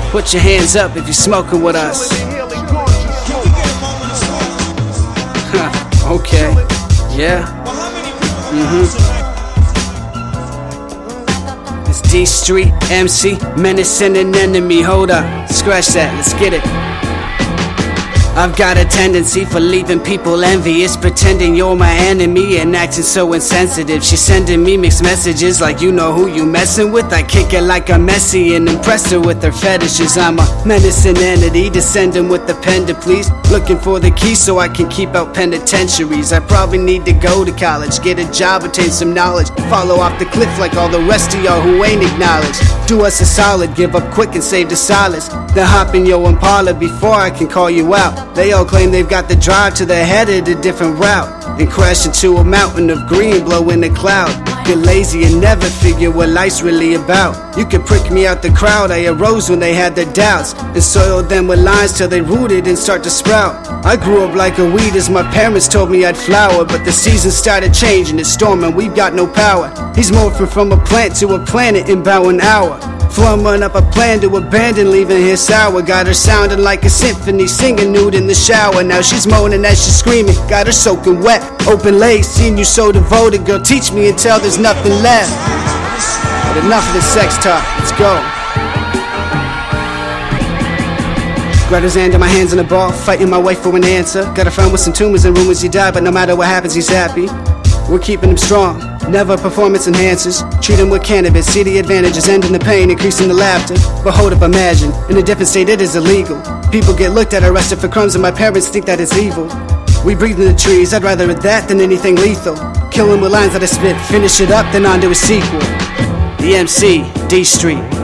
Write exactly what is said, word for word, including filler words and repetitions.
Put your hands up if you're smoking with us. Huh, okay, yeah. Mm-hmm. It's D Street, M C, menacing an enemy. Hold up, scratch that, let's get it. I've got a tendency for leaving people envious, pretending you're my enemy and acting so insensitive. She's sending me mixed messages like you know who you messing with. I kick it like I'm Messi and impress her with her fetishes. I'm a menacing entity, descending with the pen to please. Looking for the key so I can keep out penitentiaries. I probably need to go to college, get a job, attain some knowledge, follow off the cliff like all the rest of y'all who ain't acknowledged. Do us a solid, give up quick and save the silence. Then hop in your Impala before I can call you out. They all claim they've got the drive to the head of a different route, and crash into a mountain of green, blow in the cloud. Get lazy and never figure what life's really about. You could prick me out the crowd. I arose when they had their doubts and soiled them with lines till they rooted and start to sprout. I grew up like a weed as my parents told me I'd flower, but the seasons started changing, it's storming, we've got no power. He's morphing from a plant to a planet in about an hour. Flumming up a plan to abandon, leaving her sour. Got her sounding like a symphony, singing nude in the shower. Now she's moaning as she's screaming, got her soaking wet. Open legs, seen you so devoted, girl, teach me until there's nothing left. But enough of the sex talk, let's go. Got his hand in my hands in a ball, fighting my way for an answer. Got a friend with some tumors and rumors he died, but no matter what happens he's happy. We're keeping him strong, never performance enhancers. Treat him with cannabis, see the advantages, ending the pain, increasing the laughter. But hold up, imagine, in a different state it is illegal. People get looked at, arrested for crumbs, and my parents think that it's evil. We breathe in the trees, I'd rather it that than anything lethal. Kill him with lines that I spit, finish it up, then on to a sequel. The M C, D Street.